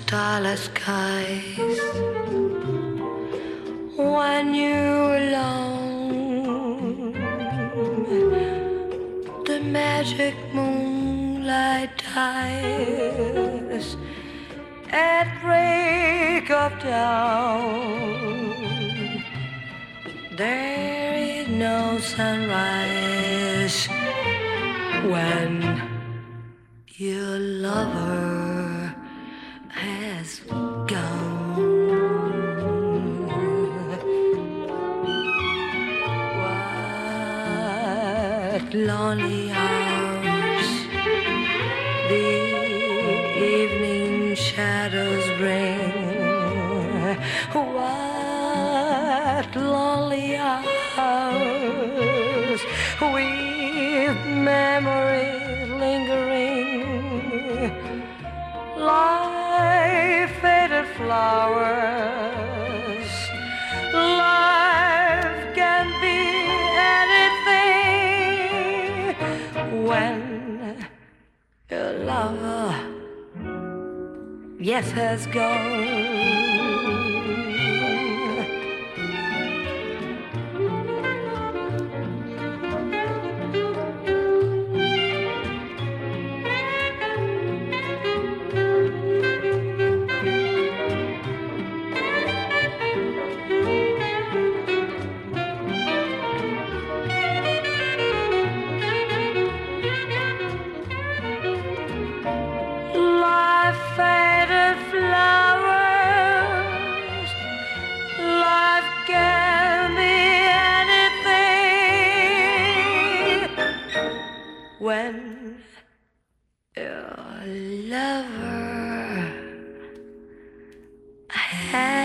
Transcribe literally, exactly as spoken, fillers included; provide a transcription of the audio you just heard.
starless skies. When you're alone, the magic moonlight dies at break of dawn. There is no sunrise when your lover has gone. What lonely hours the evening shadows bring. What lonely hours with memories lingering, like faded flowers. Life can be anything when your lover, yes, has gone. When your lover has